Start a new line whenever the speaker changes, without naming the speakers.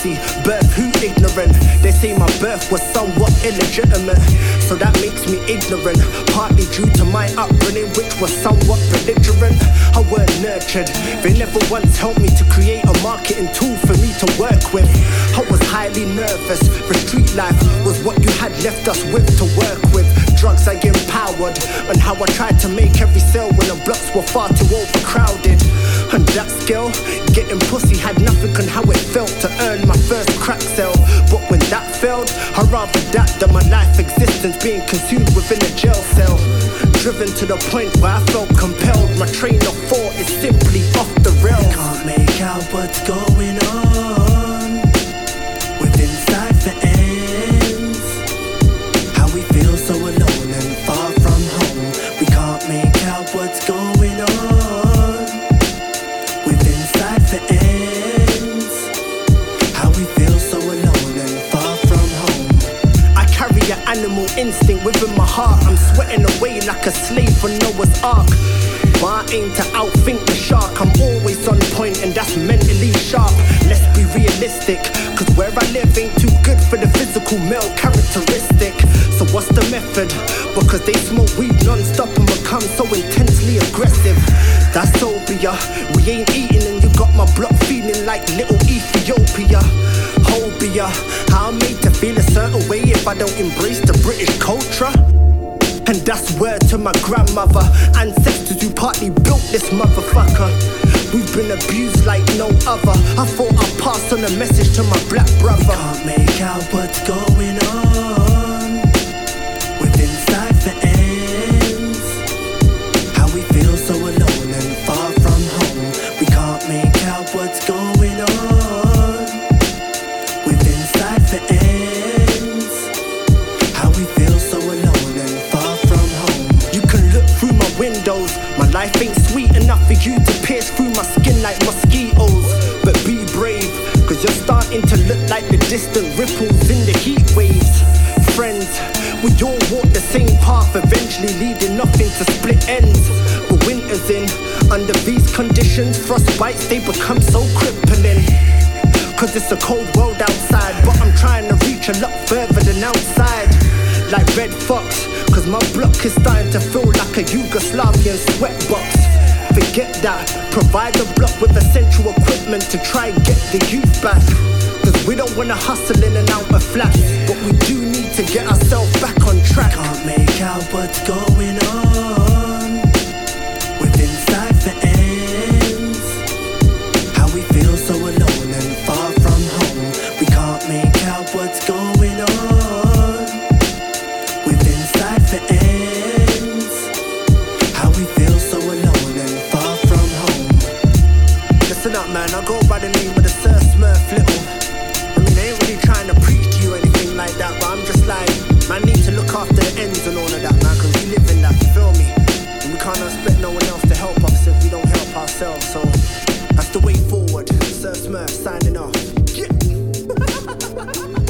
pussy. Birth who ignorant? They say my birth was somewhat illegitimate, so that makes me ignorant. Partly due to my upbringing, which was somewhat belligerent. I weren't nurtured. They never once helped me to create a marketing tool for me to work with. I was highly nervous. The street life was what you had left us with to work with. Drugs I empowered, and how I tried to make every sale when the blocks were far too overcrowded. And that skill, getting pussy, had nothing on how it felt to earn my first crack sale. But when that failed, I rather that than my life existence being consumed within a jail cell. Driven to the point where I felt compelled. My train of thought is simply off the rails.
Can't make out what's going on within cipher ends. How we feel so alone and far from home. We can't make out what's going on within cipher ends. How we feel so alone and far from home.
I carry an animal instinct within my heart. I'm sweating away like a slave for Noah's Ark. But I aim to outthink the shark. I'm always on point and that's mentally sharp. Let's be realistic, cause where I live ain't too good for the physical male characteristic. So what's the method? Because they smoke weed non-stop and become so intensely aggressive. That's Obia. We ain't eating and you got my block feeling like little Ethiopia. Hobia. How I'm made to feel a certain way if I don't embrace the British culture. And that's word to my grandmother. Ancestors who partly built this motherfucker. We've been abused like no other. I thought I'd pass on a message to my black brother.
We can't make out what's going on within cipher ends. How we feel so alone and far from home. We can't make out what's going on within cipher ends. How we feel so alone and far from home.
You can look through my windows. My life ain't sweet enough for you to pierce through my skin like mosquitoes. But be brave, cause you're starting to look like the distant ripples in the heat waves. Friends, we all walk the same path, eventually leading off into split ends. But winter's in, under these conditions, frostbites, they become so crippling. Cause it's a cold world outside, but I'm trying to reach a lot further than outside. Like Red Fox, cause my block is starting to feel like a Yugoslavian sweatbox. Forget that, provide the block with essential equipment to try and get the youth back. Cause we don't wanna hustle in and out of flats, but we do need to get ourselves back on track.
Can't make out what's going on within cipher ends. How we feel so alone and far from home. We can't make out what's going on within cipher ends. How we feel so alone and far from home.
Listen up, man, I go by the name of the Sir Smurf Little. I mean, I ain't really trying to preach to you or anything like that, but I'm just like, man, need to look after the ends and all of that, man, cause we live in that, you feel me? And we can't expect no one else to help us if we don't help ourselves, so that's the way forward. Sir Smurf signing off. Yeah.